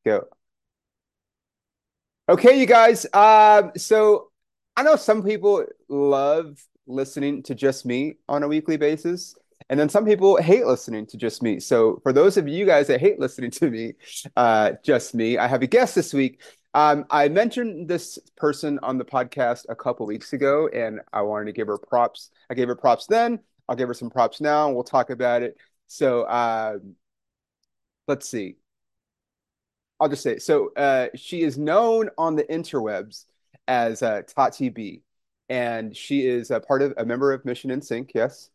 Go. Okay, you guys. So I know some people love listening to just me on a weekly basis, and then some people hate listening to just me. So for those of you guys that hate listening to me, just me, I have a guest this week. I mentioned this person on the podcast a couple weeks ago, and I wanted to give her props. I gave her props then. I'll give her some props now, and we'll talk about it. So let's see. I'll just say it. So she is known on the interwebs as Tati B, and she is a part of a member of Mission in Sync. Yes,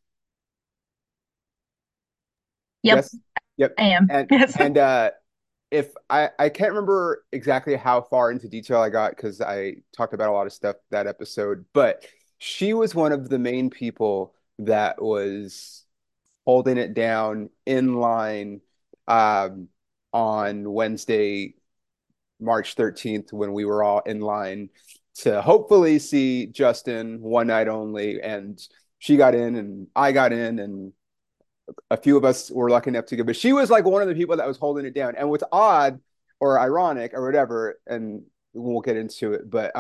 Yep, yes, yep. I am. And Yes. and if I can't remember exactly how far into detail I got because I talked about a lot of stuff that episode, but she was one of the main people that was holding it down in line um, on Wednesday March 13th when we were all in line to hopefully see Justin one night only. And she got in and I got in and a few of us were lucky enough to go. But she was like one of the people that was holding it down. And what's odd or ironic or whatever, and we'll get into it, but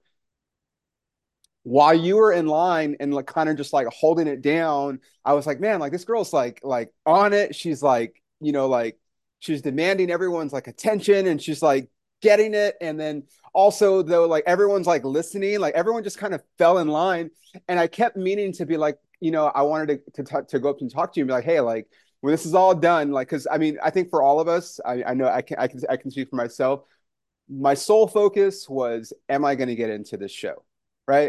while you were in line and like kind of just like holding it down, I was like, man, like this girl's like on it. She's like, like she's demanding everyone's like attention and she's like getting it. And then also though, like everyone's like listening, like everyone just kind of fell in line. And I kept meaning to be like, I wanted to go up and talk to you and be like, hey, like when this is all done, like, cause I mean, I think for all of us, I know I can speak for myself. My sole focus was, am I going to get into this show? Right.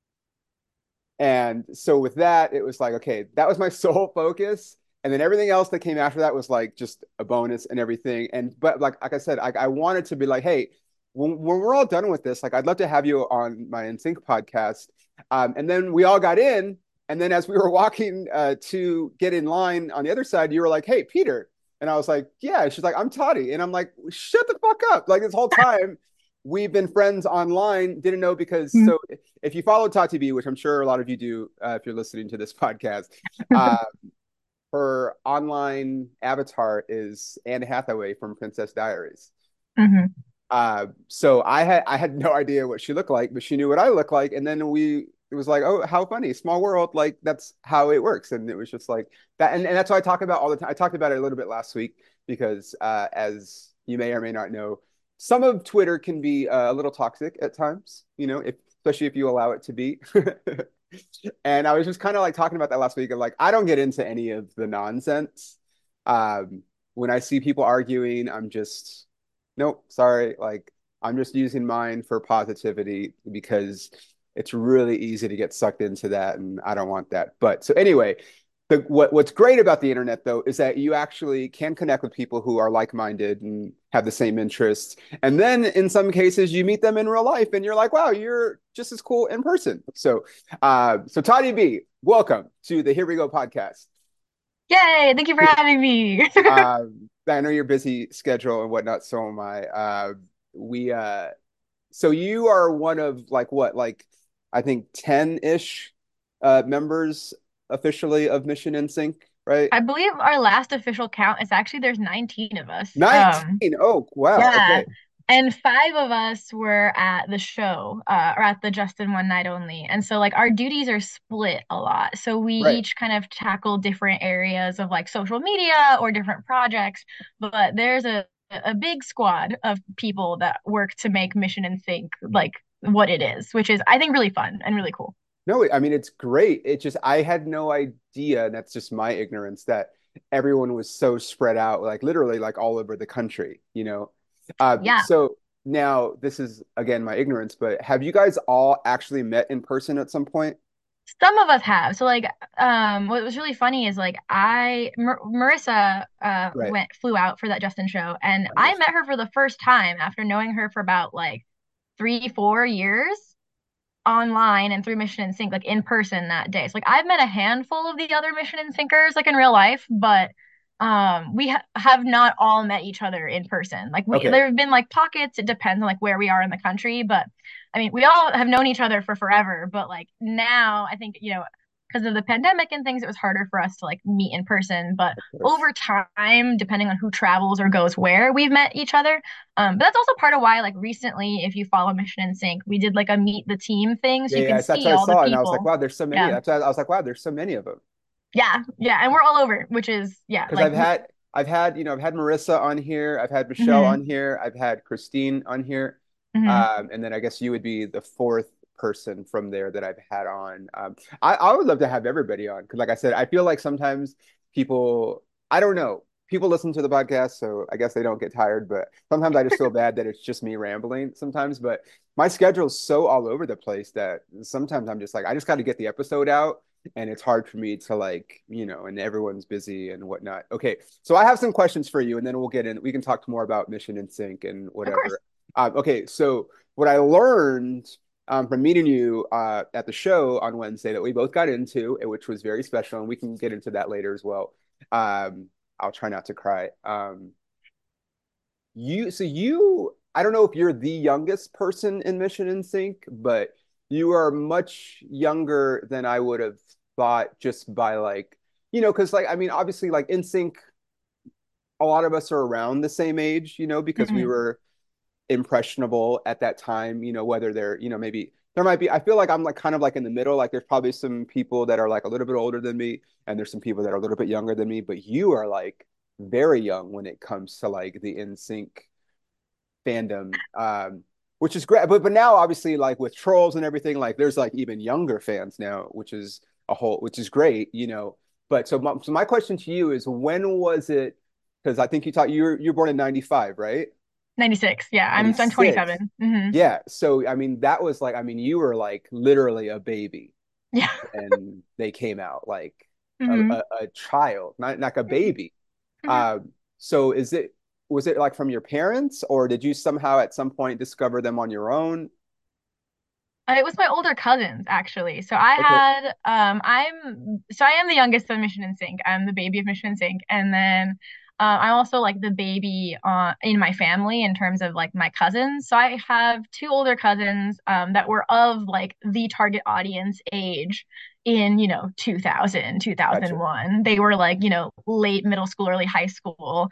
And so with that, it was like, okay, that was my sole focus. And then everything else that came after that was like just a bonus and everything. And but like I said, I wanted to be like, hey, when we're all done with this, like I'd love to have you on my NSYNC podcast. And then we all got in. And then as we were walking to get in line on the other side, you were like, hey, Peter. And I was like, yeah. She's like, I'm Toddy. And I'm like, shut the fuck up. Like this whole time we've been friends online, didn't know because Mm. so if you follow Tati B, which I'm sure a lot of you do if you're listening to this podcast, uh, her online avatar is Anne Hathaway from Princess Diaries. Hmm. So I had no idea what she looked like, but she knew what I looked like, and then it was like, oh, how funny, small world, like that's how it works, and it was just like that, and that's what I talk about all the time. I talked about it a little bit last week because, as you may or may not know, some of Twitter can be a little toxic at times, especially if you allow it to be. And I was just kind of like talking about that last week, and like I don't get into any of the nonsense. When I see people arguing, I'm just nope, sorry. Like I'm just using mine for positivity because it's really easy to get sucked into that, and I don't want that. But so anyway, what's great about the internet though is that you actually can connect with people who are like-minded and have the same interests. And then in some cases you meet them in real life and you're like, wow, you're just as cool in person. So Toddy B, welcome to the Here We Go podcast. Yay! Thank you for having me. I know your busy schedule and whatnot, so am I. We so you are one of like what, like I think 10-ish members officially of Mission in Sync, right? I believe our last official count is actually there's 19 of us. 19. Oh, wow. Yeah. Okay. And five of us were at the show, or at the Justin One Night Only. And so like our duties are split a lot. So we Right. each kind of tackle different areas of like social media or different projects. But there's a big squad of people that work to make Mission and Think like what it is, which is I think really fun and really cool. No, I mean it's great. It just I had no idea, and that's just my ignorance, that everyone was so spread out, like literally like all over the country. Yeah. So now this is again my ignorance, but have you guys all actually met in person at some point? Some of us have. So like what was really funny is like Marissa Right. flew out for that Justin show and I know. I met her for the first time after knowing her for about like 3, 4 years online and through Mission and Sync like in person that day. So like I've met a handful of the other Mission and Syncers like in real life, but we have not all met each other in person. Like we Okay. there have been like pockets, it depends on like where we are in the country, but I mean we all have known each other for forever, but like now I think because of the pandemic and things, it was harder for us to like meet in person. But Of course. over time, depending on who travels or goes where, we've met each other. But that's also part of why, like recently, if you follow Mission in Sync, we did like a meet the team thing, so Yeah, you yeah, can that's what see I all the saw, and I was like, people. wow, there's so many. Yeah, That's why I was like, wow, there's so many of them. yeah, yeah, and we're all over, which is yeah, Because like I've had Marissa on here, I've had Michelle hmm on here, I've had Christine on here, hmm and then I guess you would be the fourth person from there that I've had on. I would love to have everybody on because, like I said, I feel like sometimes people, I don't know, people listen to the podcast, so I guess they don't get tired, but sometimes I just feel bad that it's just me rambling sometimes. But my schedule is so all over the place that sometimes I'm just like, I just got to get the episode out and it's hard for me to like, and everyone's busy and whatnot. Okay, so I have some questions for you, and then we'll get in. We can talk more about Mission in Sync and of course. whatever. Okay, so what I learned from meeting you at the show on Wednesday that we both got into, which was very special, and we can get into that later as well. Um, I'll try not to cry. I don't know if you're the youngest person in Mission in Sync, but you are much younger than I would have thought just by like, because like I mean, obviously like in sync, a lot of us are around the same age, because we hmm were impressionable at that time, whether they're, maybe there might be, I feel like I'm like kind of like in the middle. Like there's probably some people that are like a little bit older than me, and there's some people that are a little bit younger than me, but you are like very young when it comes to like the in sync fandom, which is great. But now, obviously, like with trolls and everything, like there's like even younger fans now, which is great, But so my question to you is, when was it? Because I think you're born in '95, right? 96. Yeah, I'm 96. 27. Yeah. So I mean, that was like, I mean, you were like literally a baby, Yeah. and they came out like hmm a child, not like a hmm baby. So was it like from your parents, or did you somehow at some point discover them on your own? It was my older cousins actually. So I Okay, had I am the youngest of Mission in Sync. I'm the baby of Mission in Sync, and then I'm also like the baby in my family in terms of like my cousins. So I have two older cousins that were of like the target audience age in 2000, gotcha. 2001. They were like late middle school, early high school.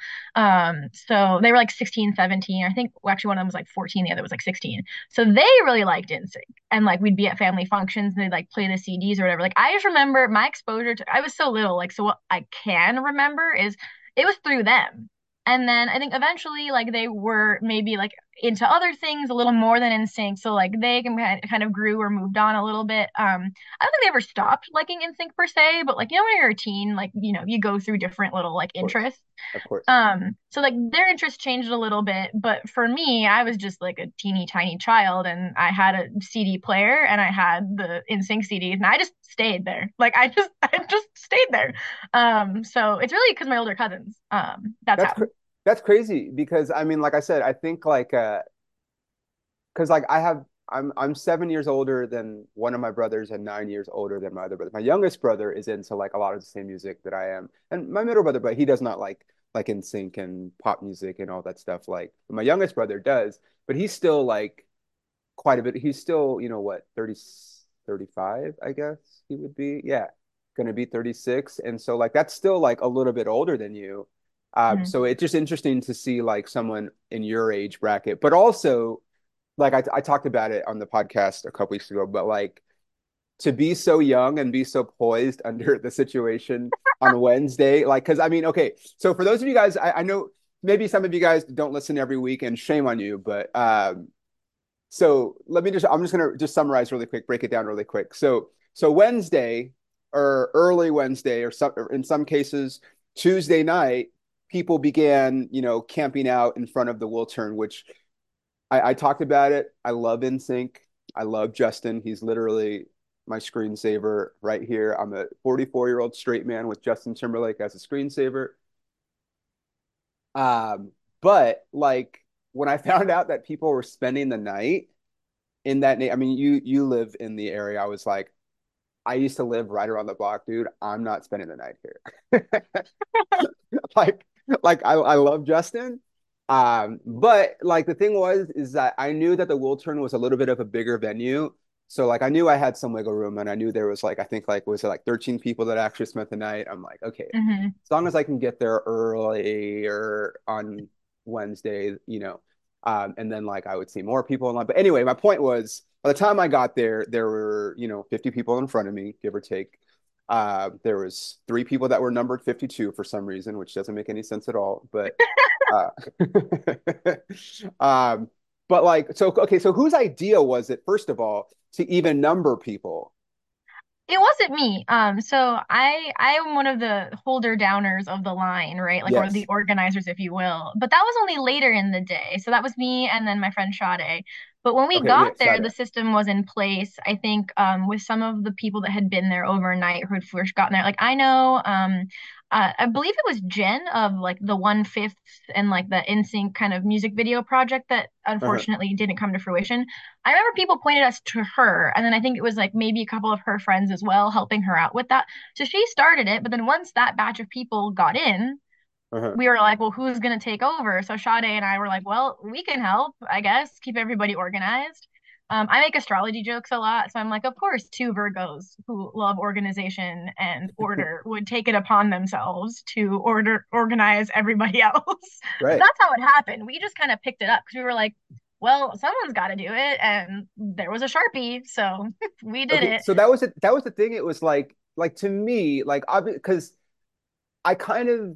So they were like 16, 17. I think well, actually one of them was like 14, the other was like 16. So they really liked NSYNC, and like we'd be at family functions and they'd like play the CDs or whatever. Like I just remember my exposure to I was so little, like so what I can remember is it was through them. And then I think eventually like they were maybe like into other things a little more than NSYNC. So like they kind of grew or moved on a little bit. I don't think they ever stopped liking NSYNC per se, but like when you're a teen, like you go through different little like Of course, interests. of course. So like their interest changed a little bit, but for me, I was just like a teeny tiny child and I had a CD player and I had the NSYNC CDs and I just stayed there. Like I just stayed there. So it's really because my older cousins. That's That's how. cr that's crazy because I mean, like I said, I think like because like I'm 7 years older than one of my brothers and 9 years older than my other brother. My youngest brother is into like a lot of the same music that I am, and my middle brother, but he does not like in sync and pop music and all that stuff. Like my youngest brother does, but he's still like quite a bit. He's still, what, 30, 35, I guess he would be. Yeah, gonna be 36. And so like that's still like a little bit older than you. Mhm. So it's just interesting to see like someone in your age bracket, but also like I talked about it on the podcast a couple weeks ago, but like to be so young and be so poised under the situation on Wednesday, like because I mean, okay, so for those of you guys, I know maybe some of you guys don't listen every week, and shame on you, but so I'm just gonna just summarize really quick, break it down really quick. So Wednesday or early Wednesday or in some cases Tuesday night, people began, camping out in front of the Wiltern, which I talked about it. I love NSYNC. I love Justin. He's literally my screensaver right here. I'm a 44-year-old straight man with Justin Timberlake as a screensaver. Um, but like when I found out that people were spending the night in I mean, you live in the area. I was like, I used to live right around the block, dude. I'm not spending the night here. like I love Justin. But like the thing was is that I knew that the Wiltern was a little bit of a bigger venue. So like I knew I had some wiggle room, and I knew there was like I think like was it like 13 people that actually spent the night. I'm like, okay, Hmm. as long as I can get there early or on Wednesday, and then like I would see more people in line. But anyway, my point was by the time I got there, there were 50 people in front of me, give or take. There was three people that were numbered 52 for some reason, which doesn't make any sense at all. Uh, um, but like, so okay, so whose idea was it, first of all, to even number people? It wasn't me. So I am one of the holder downers of the line, right? Like, or the Yes. organizers, if you will. But that was only later in the day. So that was me and then my friend Sade. But when we Okay, yeah, got there, shut the it. system was in place. I think with some of the people that had been there overnight who had first gotten there. Like I know I believe it was Jen of like the 1/5 and like the NSYNC kind of music video project that Uh-huh. unfortunately didn't come to fruition. I remember people pointed us to her, and then I think it was like maybe a couple of her friends as well helping her out with that. So she started it, but then once that batch of people got in, Uh-huh. we were like, well, who's gonna take over? So Sade and I were like, well, we can help, I guess, keep everybody organized. I make astrology jokes a lot, so I'm like, of course, two Virgos who love organization and order would take it upon themselves to organize everybody else. But Right. that's how it happened. We just kind of picked it up because we were like, well, someone's got to do it, and there was a Sharpie, so we did Okay, it. so that was the thing. It was like to me, like because I kind of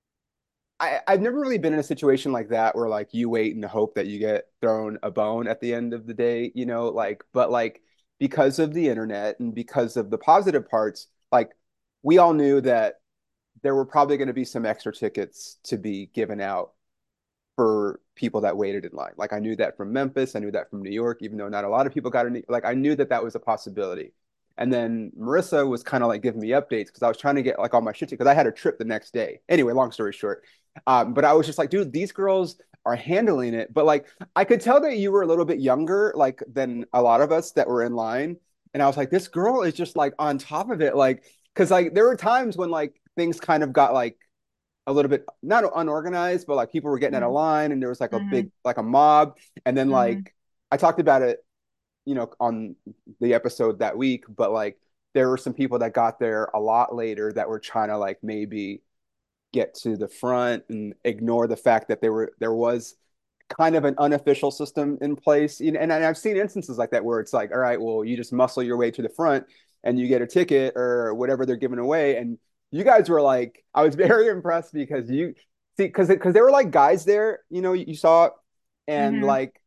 I've never really been in a situation like that where like you wait and hope that you get thrown a bone at the end of the day, like but like because of the internet and because of the positive parts, like we all knew that there were probably going to be some extra tickets to be given out for people that waited in line. Like I knew that from Memphis, I knew that from New York, even though not a lot of people got in. Like I knew that that was a possibility. And then Marissa was kind of like giving me updates because I was trying to get like all my shit because I had a trip the next day. Anyway, long story short, but I was just like, dude, these girls are handling it. But like, I could tell that you were a little bit younger, like than a lot of us that were in line. And I was like, this girl is just like on top of it, like, because like there were times when like things kind of got like a little bit not unorganized, but like people were getting out of Mm-hmm. line and there was like a Mm-hmm. big like a mob. And then Mm-hmm. like I talked about it, on the episode that week, but like there were some people that got there a lot later that were trying to like maybe get to the front and ignore the fact that there was kind of an unofficial system in place. And I've seen instances like that where it's like, all right, well, you just muscle your way to the front and you get a ticket or whatever they're giving away. And you guys were like, I was very impressed because you see, because there were like guys there, you saw it, and Mm-hmm. like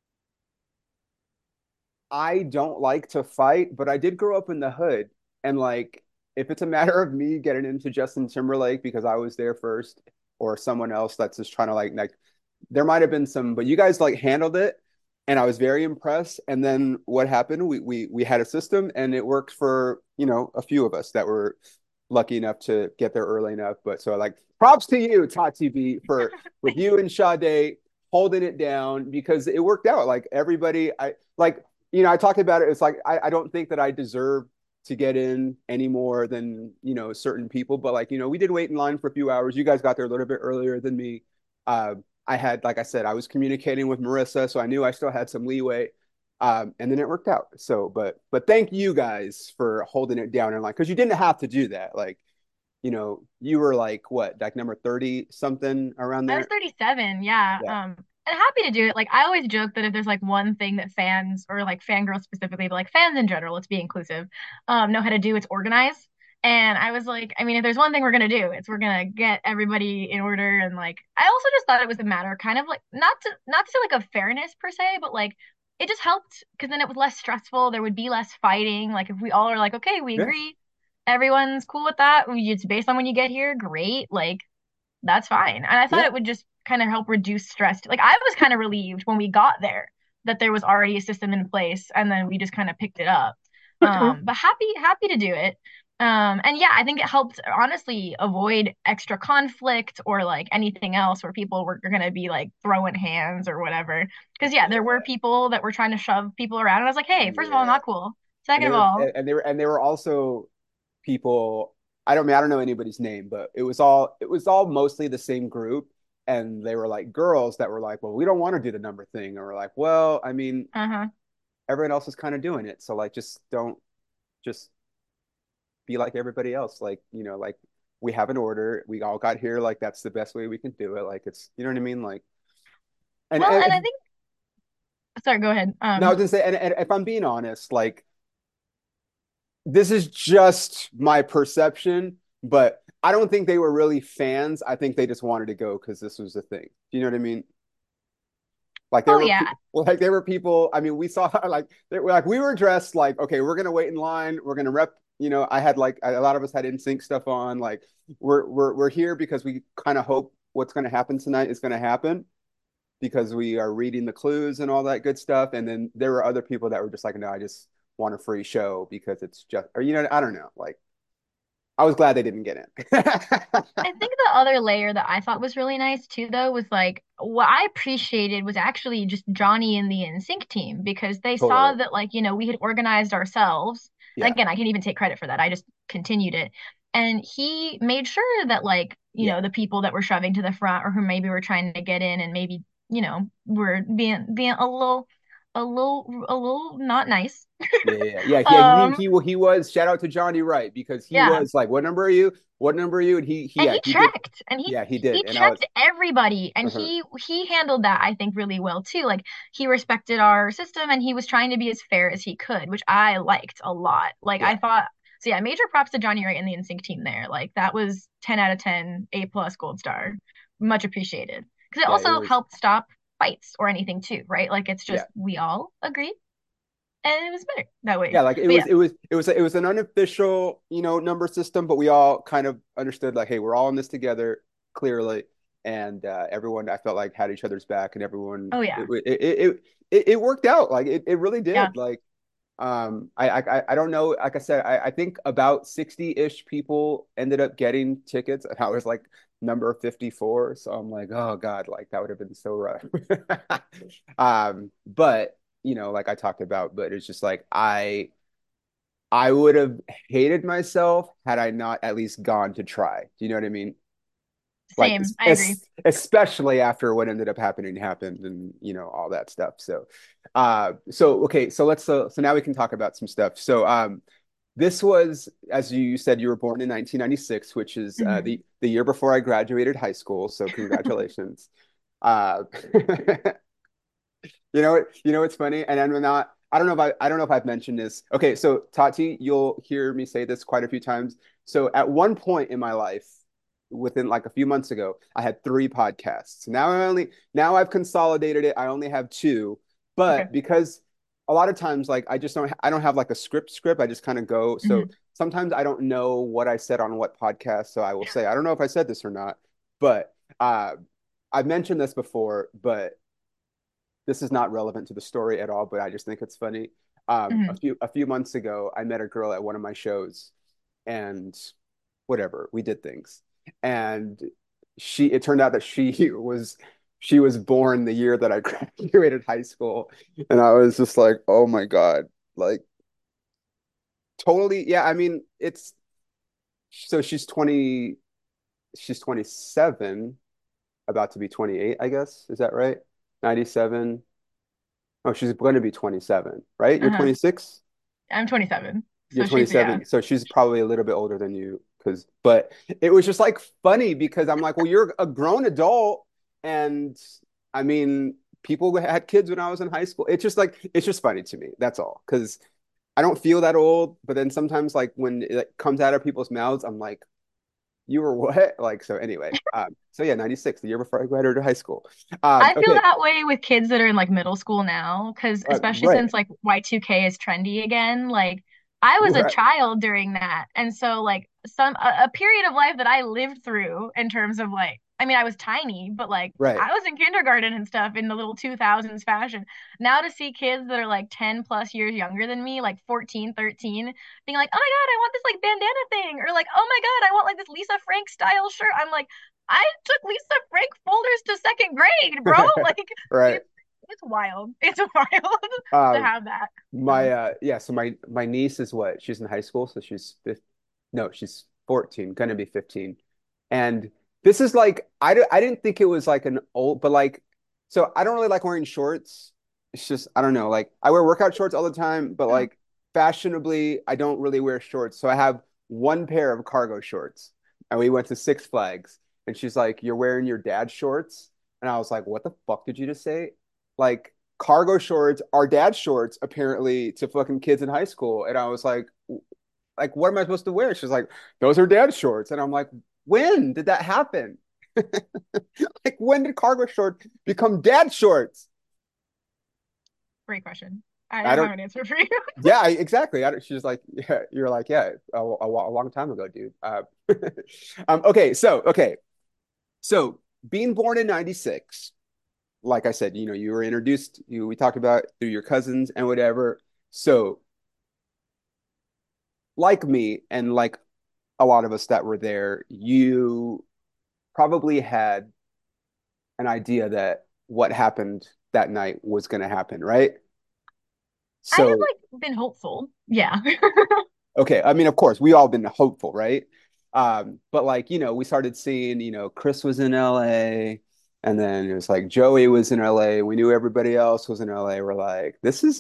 I don't like to fight, but I did grow up in the hood. And like, if it's a matter of me getting into Justin Timberlake because I was there first, or someone else that's just trying to like there might have been some, but you guys like handled it, and I was very impressed. And then what happened? We had a system, and it worked for a few of us that were lucky enough to get there early enough. But so like, props to you, Tati B, for with you and Sade holding it down because it worked out. Like everybody, I like I talked about it. It's like I don't think that I deserve to get in any more than certain people, but like we did wait in line for a few hours. You guys got there a little bit earlier than me. I had, like I said, I was communicating with Marissa, so I knew I still had some leeway. And then it worked out. So, but thank you guys for holding it down in line because you didn't have to do that. Like, you were like what, like number 30 something around I was there. 37, yeah. Yeah. And happy to do it. Like I always joke that if there's like one thing that fans or like fangirls specifically, but like fans in general, let's be inclusive, know how to do, it's organize. And I was like, I mean, if there's one thing we're gonna do, it's we're gonna get everybody in order. And like I also just thought it was a matter kind of like not to say like a fairness per se, but like it just helped because then it was less stressful. There would be less fighting. Like if we all are like, okay, we Yeah. agree, everyone's cool with that. It's based on when you get here, great. Like that's fine. And I thought Yeah. it would just kind of help reduce stress. Like I was kind of relieved when we got there that there was already a system in place and then we just kind of picked it up. But happy to do it. And yeah, I think it helped honestly avoid extra conflict or like anything else where people were going to be like throwing hands or whatever. Because yeah, there were Yeah. people that were trying to shove people around. And I was like, hey, first of all, Yeah. not cool. And Second they of were all, and they were also people. I don't know anybody's name, but it was all mostly the same group, and they were like girls that were like, well, we don't want to do the number thing, and we're like, well, I mean, uh-huh. everyone else is kind of doing it. So like just don't just be like everybody else. Like, like we have an order. We all got here. Like that's the best way we can do it. Like it's, you know what I mean? Like, and, Well, and I and think, sorry, go ahead. no, I was gonna say, and if I'm being honest, like this is just my perception, but I don't think they were really fans. I think they just wanted to go because this was a thing. Do you know what I mean? Like there Oh were yeah, like there were people. I mean, we saw like we were dressed like okay, we're gonna wait in line. We're gonna rep. I had like a lot of us had NSYNC stuff on. Like we're here because we kind of hope what's gonna happen tonight is gonna happen because we are reading the clues and all that good stuff. And then there were other people that were just like, no, I just want a free show because it's just, or I don't know. Like I was glad they didn't get in. I think the other layer that I thought was really nice too, though, was like what I appreciated was actually just Johnny and the NSYNC team because they saw Totally. that like, we had organized ourselves. And Yeah. again, I can even take credit for that. I just continued it. And he made sure that like, Yeah. the people that were shoving to the front or who maybe were trying to get in and maybe, were being a little not nice. Yeah. Um, He was shout out to Johnny Wright because he yeah. was like, what number are you? What number are you? And And he he did. checked and he Yeah, he he did. And I was, checked everybody and uh-huh. he handled that I think really well too. Like he respected our system and he was trying to be as fair as he could, which I liked a lot. Like Yeah. I thought so yeah, major props to Johnny Wright and the NSYNC team there. Like that was 10 out of 10, A plus gold star. Much appreciated. Because it Yeah, it also was, helped stop fights or anything too, right? Like it's just yeah. we all agreed and it was better that way. Yeah, like But yeah. it was an unofficial, number system, but we all kind of understood like, hey, we're all in this together, clearly, and everyone I felt like had each other's back, and everyone Oh yeah. it worked out, like it really Yeah. did. Like, I don't know, like I said, I think about 60-ish people ended up getting tickets, and I was like number 54, so I'm like, oh God, like that would have been so rough. But like I talked about, but it's just like I would have hated myself had I not at least gone to try. Do you know what I mean? Like, Same. I agree. especially after what ended up happened and all that stuff. So okay, so so now we can talk about some stuff. So this was, as you said, you were born in 1996, which is Mhm. the year before I graduated high school. So congratulations. Uh, it's funny, and I'm not. I don't know if I've mentioned this. Okay, so Tati, you'll hear me say this quite a few times. So at one point in my life, within like a few months ago, I had three podcasts. Now I've consolidated it. I only have two, Okay. but because a lot of times like I don't have like a script. I just kind of go. So Mhm. sometimes I don't know what I said on what podcast. So I will say I don't know if I said this or not, but I've mentioned this before, but this is not relevant to the story at all, but I just think it's funny. Mhm. A few months ago, I met a girl at one of my shows, and whatever we did things, and it turned out that she was born the year that I graduated high school, and I was just like, oh my God, like totally, yeah. I mean, it's so she's 27, about to be 28, I guess. Is that right? 97. Oh, she's going to be 27, right? You're Uh-huh. 26? I'm 27. You're So she's yeah. 27. So she's probably a little bit older than you but it was just like funny because I'm like, well, you're a grown adult. And I mean, people had kids when I was in high school. It's just funny to me. That's all. Because I don't feel that old. But then sometimes, like, when it comes out of people's mouths, I'm like, you were what? Like, so anyway. So yeah, 96, the year before I graduated high school. I feel Okay. that way with kids that are in like middle school now, because especially Right. since like Y2K is trendy again, like I was a Right. child during that. And so like a period of life that I lived through in terms of like I mean I was tiny, but like Right. I was in kindergarten and stuff in the little 2000s fashion. Now to see kids that are like 10 plus years younger than me, like 14, 13, being like, "Oh my God, I want this like bandana thing," or like, "Oh my God, I want like this Lisa Frank style shirt." I'm like, I took Lisa Frank folders to second grade, bro. Like Right. it's it's wild. It's wild to Um, have that. my So yeah, so my niece is what? She's in high school, so she's 15, no, she's 14, gonna be 15. And this is like I didn't think it was like an old, but like so I don't really like wearing shorts. it's just I don't know. Like I wear workout shorts all the time, but Oh, like fashionably, I don't really wear shorts. So I have one pair of cargo shorts, and we went to Six Flags, and she's like, "You're wearing your dad's shorts," and I was like, "What the fuck did you just say?" Like cargo shorts are dad's shorts apparently to fucking kids in high school, and I was like, what am I supposed to wear? She's like, "Those are dad's shorts," and I'm like, "When did that happen? Like when did cargo shorts become dad shorts?" great question. I I don't don't have an answer for you. Yeah, exactly. She's like, yeah, you're like, yeah, a long time ago, dude. So being born in '96, like I said, you were introduced, we talked about through your cousins and whatever. So, like me, and like a lot of us that were there, you probably had an idea that what happened that night was going to happen, right? I So, have like been hopeful. Yeah. okay, I mean, of course, we all been hopeful, right? But like, we started seeing, Chris was in LA, and then it was like Joey was in LA. We knew everybody else was in LA. We're like,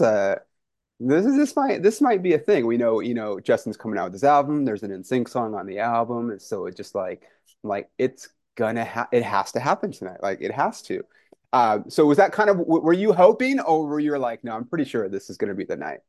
this might be a thing. We know, Justin's coming out with his album. There's an NSYNC song on the album, and so it just like it has to happen tonight. Like it has to. So was that kind of were you hoping, or were you like, no, I'm pretty sure this is gonna be the night?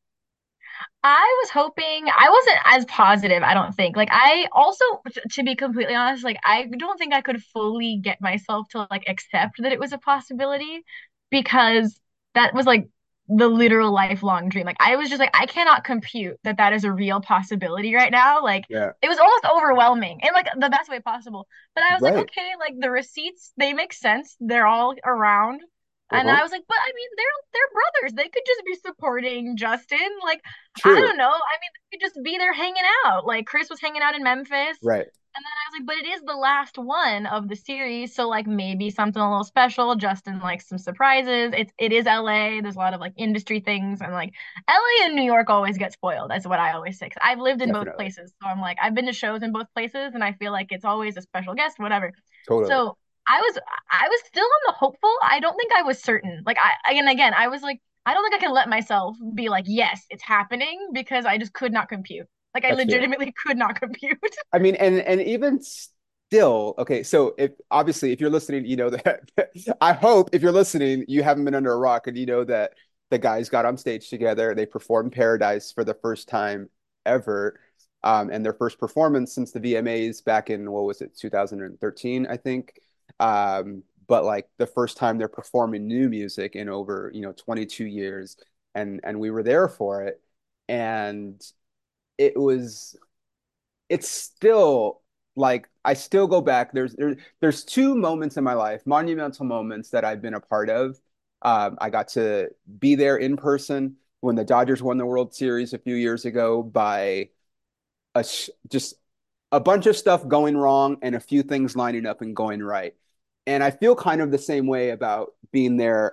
I was hoping I wasn't as positive, I don't think. Like I also to be completely honest, like I don't think I could fully get myself to like accept that it was a possibility because that was like the literal lifelong dream. Like I was just like I cannot compute that that is a real possibility right now. Like Yeah, it was almost overwhelming in like the best way possible. But I was like, right. okay, like the receipts, they make sense. They're all around. And Uh-huh. I was like, but I mean, they're brothers. They could just be supporting Justin. Like I True. don't know. I mean, they could just be there hanging out. Like Chris was hanging out in Memphis. Right. And then I was like, but it is the last one of the series, so like maybe something a little special. Justin likes some surprises. It is LA. There's a lot of like industry things, and like LA and New York always get spoiled. That's what I always say. 'Cause I've lived in both Definitely. places, so I'm like I've been to shows in both places, and I feel like it's always a special guest, whatever. Totally. So I was still on the hopeful. I don't think I was certain. Like again, I was like I don't think I can let myself be like, yes, it's happening because I just could not compute. Like I That's fair. legitimately could not compute. I mean, and even still, okay, so if obviously if you're listening, you know that I hope if you're listening, you haven't been under a rock and you know that the guys got on stage together. They performed Paradise for the first time ever. And their first performance since the VMAs back in what was it, 2013, I think. But like the first time they're performing new music in over, 22 years. And we were there for it. And it was it's still like I still go back. There's two moments in my life, monumental moments that I've been a part of. I got to be there in person when the Dodgers won the World Series a few years ago by just a bunch of stuff going wrong and a few things lining up and going right. And I feel kind of the same way about being there,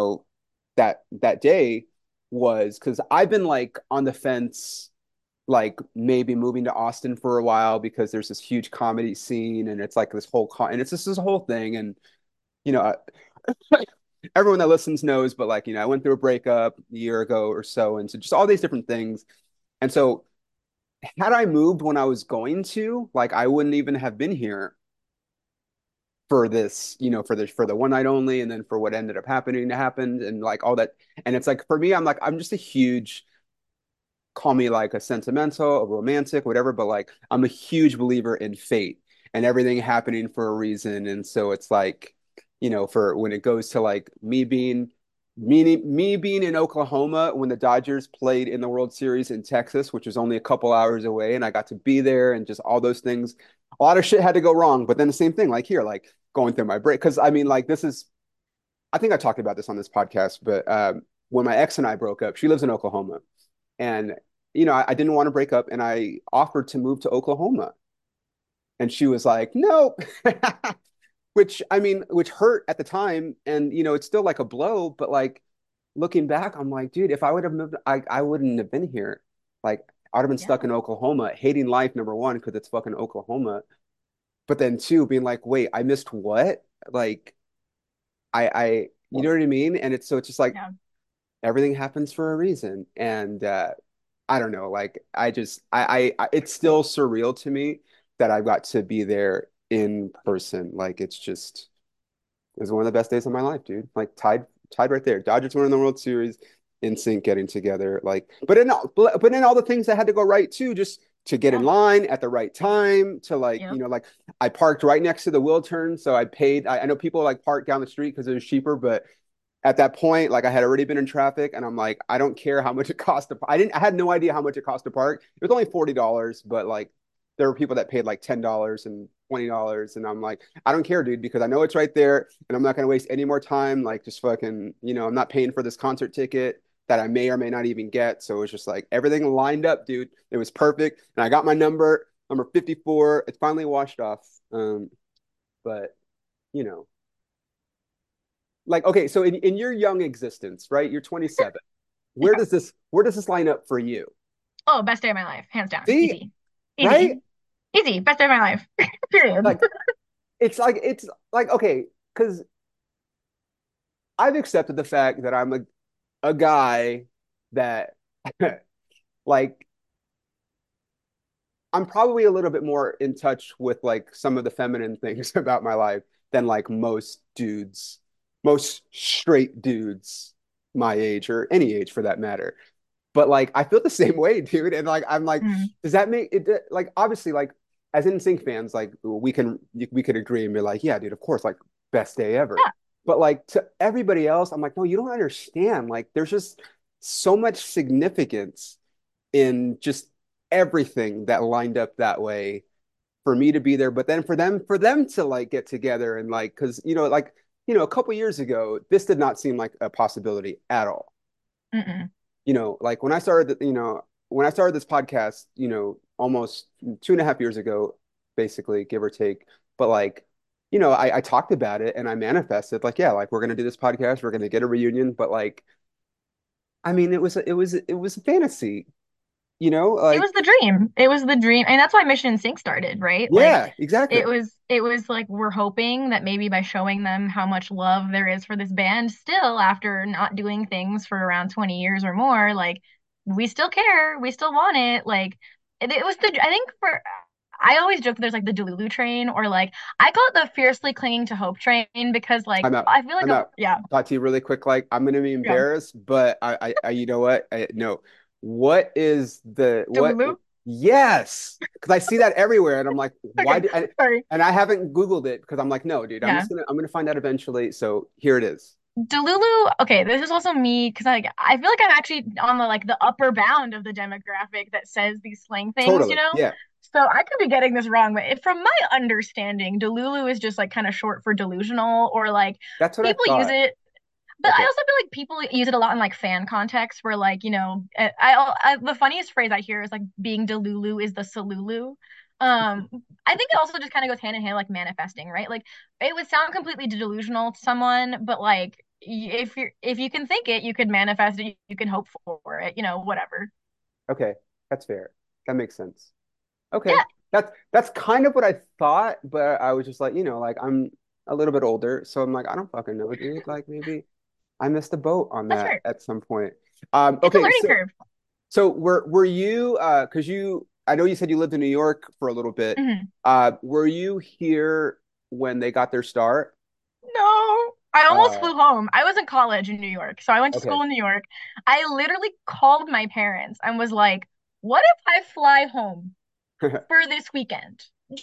that day was because I've been like on the fence like maybe moving to Austin for a while because there's this huge comedy scene and it's like and it's just this whole thing and you know everyone that listens knows but like I went through a breakup a year ago or so and so just all these different things and so had I moved when I was going to like I wouldn't even have been here for this for the one night only and then for what ended up happened and like all that and it's like for me I'm just a huge call me like a sentimental, a romantic, whatever, but like I'm a huge believer in fate and everything happening for a reason. And so it's like, for when it goes to like me being in Oklahoma when the Dodgers played in the World Series in Texas, which was only a couple hours away, and I got to be there and just all those things. A lot of shit had to go wrong, but then the same thing, like here, like going through my break. Because I mean, like I think I talked about this on this podcast, but when my ex and I broke up, she lives in Oklahoma. And, I didn't want to break up and I offered to move to Oklahoma. And she was like, no, which I mean, which hurt at the time. And, it's still like a blow. But like looking back, I'm like, dude, if I would have moved, I wouldn't have been here. Like I would have been stuck Yeah. in Oklahoma, hating life, number one, because it's fucking Oklahoma. But then two, being like, wait, I missed what? Like, you know Well, what I mean? And it's so it's just like, yeah. everything happens for a reason. And I don't know, like it's still surreal to me that I got to be there in person. Like it's just it was one of the best days of my life, dude. Like tied right there. Dodgers winning the World Series, NSYNC getting together. Like, but in all the things that had to go right too, just to get in Yeah. line at the right time, to like, Yep. like I parked right next to the wheel turn. So I paid, I know people like park down the street because it was cheaper, but at that point, like I had already been in traffic and I'm like, I don't care how much it cost to I had no idea how much it cost to park. It was only $40, but like there were people that paid like $10 and $20. And I'm like, I don't care, dude, because I know it's right there and I'm not gonna waste any more time. Like just fucking, I'm not paying for this concert ticket that I may or may not even get. So it's just like everything lined up, dude. It was perfect. And I got my number 54. It's finally washed off. But you know, like okay, so in your young existence, right? You're 27. Yeah. Where does this line up for you? Oh, best day of my life, hands down. See, Easy. right? Easy. Easy. Best day of my life. Period. Like it's like okay, because I've accepted the fact that I'm a guy that like I'm probably a little bit more in touch with like some of the feminine things about my life than like most dudes, most straight dudes my age or any age for that matter. But like I feel the same way, dude. And like I'm like, Mm. does that make it like obviously like as NSYNC fans, like we could agree and be like, yeah, dude, of course, like best day ever. Yeah. But like to everybody else, I'm like, no, you don't understand. Like there's just so much significance in just everything that lined up that way for me to be there. But then for them to like get together and like because a couple years ago, this did not seem like a possibility at all. Mm-mm. Like when I started this podcast, almost 2.5 years ago, basically, give or take. But like, I talked about it and I manifested, like, yeah, like we're gonna do this podcast, we're gonna get a reunion. But like, I mean, it was a fantasy, It like, was the dream. It was the dream. And that's why Mission Sync started, right? Like yeah, exactly. it was like we're hoping that maybe by showing them how much love there is for this band still after not doing things for around 20 years or more, like we still care, we still want it. Like it was the I think for I always joke that there's like the Delulu train or like I call it the fiercely clinging to hope train because like I'm out. I feel like I'm out. yeah, Talk to you really quick. Like, I'm gonna be yeah. embarrassed, but you know what? No. What is the what? Delulu? Yes, because I see that everywhere, and I'm like, why? Okay, sorry. And I haven't Googled it because I'm like, no, dude. Yeah. I'm gonna find out eventually. So here it is. Delulu, okay, this is also me because I feel like I'm actually on the like the upper bound of the demographic that says these slang things, you Totally. know? Yeah, So I could be getting this wrong, but from my understanding, Delulu is just like kind of short for delusional or like that's what I people use thought. it, but I Okay. also feel like people use it a lot in like fan context where like, the funniest phrase I hear is like being Delulu is the Salulu. Um, I think it also just kind of goes hand in hand like manifesting, right? Like it would sound completely delusional to someone, but like if you can think it, you could manifest it, you can hope for it, whatever. Okay. That's fair. That makes sense. Okay. Yeah, That's kind of what I thought, but I was just like, like I'm a little bit older, so I'm like, I don't fucking know, dude. Like maybe I missed a boat on that's that fair. at some point. It's a Okay, learning so curve. were you because I know you said you lived in New York for a little bit. Mhm. Were you here when they got their start? No, I almost Uh, flew home. I was in college in New York, so I went to okay. school in New York. I literally called my parents and was like, "What if I fly home for this weekend?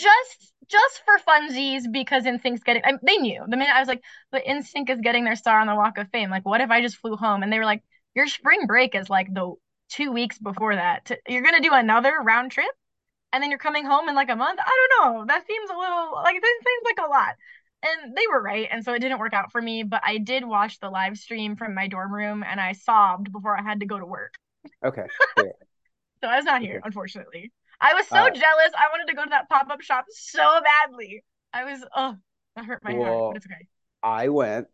Just for funsies because NSYNC's getting." They knew the minute I was like, "But NSYNC is getting their star on the Walk of Fame." Like, what if I just flew home? And they were like, "Your spring break is like the 2 weeks before that. You're gonna do another round trip, and then you're coming home in like a month. I don't know. That seems a little like this seems like a lot." And they were right, and so it didn't work out for me. But I did watch the live stream from my dorm room, and I sobbed before I had to go to work. Okay. Fair. So I was not here, Okay. unfortunately. I was so Uh, jealous. I wanted to go to that pop up shop so badly. I was, oh, that hurt my heart, but well, it's okay. I went,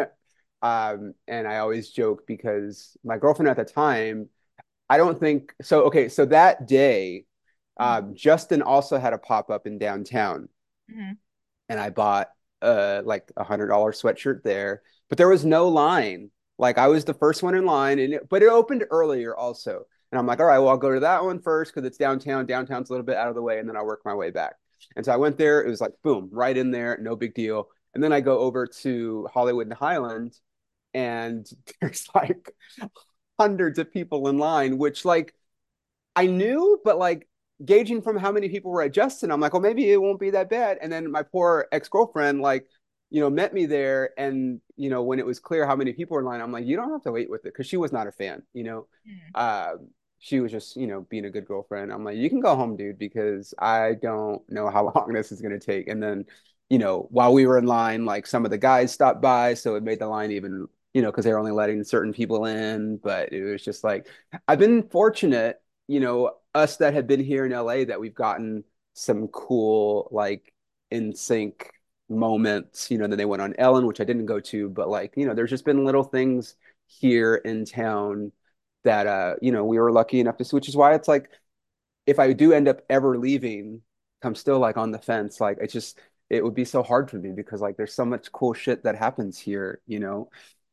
and I always joke because my girlfriend at the time, I don't think so. Okay, so that day, Justin also had a pop up in downtown, Mm-hmm. and I bought like $100 sweatshirt there, but there was no line. Like I was the first one in line, but it opened earlier also. And I'm like, all right, well, I'll go to that one first because it's downtown. Downtown's a little bit out of the way, and then I'll work my way back. And so I went there. It was like, boom, right in there, no big deal. And then I go over to Hollywood and Highland, and there's like hundreds of people in line, which like I knew, but like gauging from how many people were at Justin, I'm like, well, maybe it won't be that bad. And then my poor ex-girlfriend, like, met me there. And, when it was clear how many people were in line, I'm like, you don't have to wait with it because she was not a fan. Mm. Uh, she was just, being a good girlfriend. I'm like, you can go home, dude, because I don't know how long this is going to take. And then, while we were in line, like some of the guys stopped by. So it made the line even, because they were only letting certain people in. But it was just like, I've been fortunate us that have been here in LA that we've gotten some cool like in sync moments. Then they went on Ellen, which I didn't go to, but like, there's just been little things here in town that we were lucky enough to see, which is why it's like if I do end up ever leaving, I'm still like on the fence. Like it would be so hard for me because like there's so much cool shit that happens here.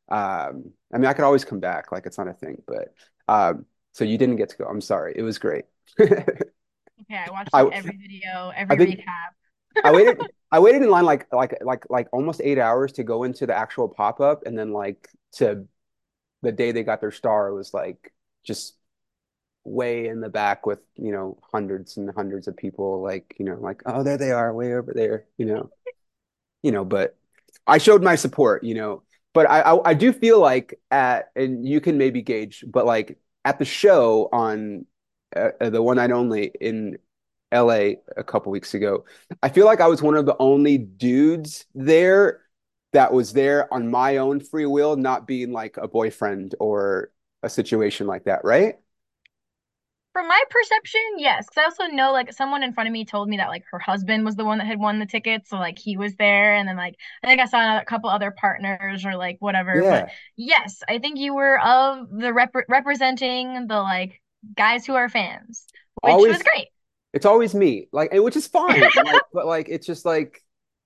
I mean, I could always come back, like it's not a thing, but so you didn't get to go. I'm sorry. It was great. Okay, I watched like I every video, I every think recap. I waited in line like almost 8 hours to go into the actual pop-up, and then like to the day they got their star was like just way in the back with hundreds and hundreds of people like oh there they are way over there. But I showed my support. But I do feel like and you can maybe gauge, but like at the show on the one night only in LA a couple weeks ago, I feel like I was one of the only dudes there that was there on my own free will, not being like a boyfriend or a situation like that, right? From my perception, yes, because I also know like someone in front of me told me that like her husband was the one that had won the tickets, so like he was there, and then like I think I saw a couple other partners or like whatever. But Yeah. yes, I think you were of the representing the like guys who are fans, which was Always great. it's always me. Like and which is fine. Like but like it's just like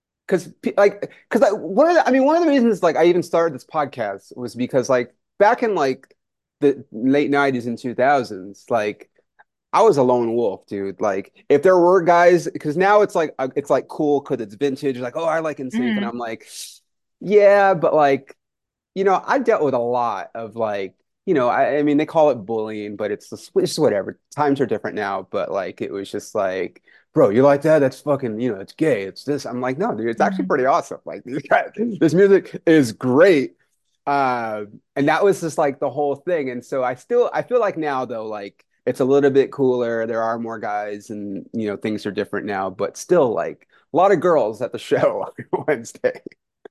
because one of the reasons like I even started this podcast was because like back in like the late 90s and 2000s like I was a lone wolf, dude. Like if there were guys, because now it's like cool because it's vintage. Like oh, I like NSYNC, and Hmm. I'm like, yeah, but like I dealt with a lot of like I mean they call it bullying, but it's just whatever. Times are different now, but like it was just like, bro, you like that? That's fucking it's gay. It's this. I'm like, no, dude, it's actually Hmm. pretty awesome. Like this music is great. And that was just like the whole thing. And so I feel like now though, like it's a little bit cooler. There are more guys and things are different now, but still like a lot of girls at the show on Wednesday.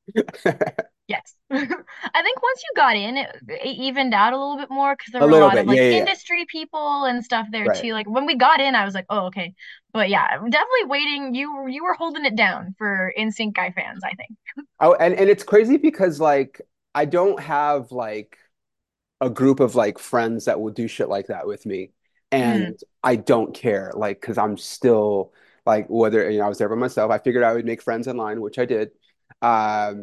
Yes. I think once you got in, it evened out a little bit more because there A were a little lot of bit. like Yeah, yeah, yeah. industry people and stuff there Right. too. Like when we got in, I was like, oh, okay. But yeah, definitely waiting. You were holding it down for NSYNC guy fans, I think. Oh, and it's crazy because like I don't have like a group of like friends that will do shit like that with me. Mm. And I don't care, like, because I'm still like whether I was there by myself. I figured I would make friends online, which I did. Um,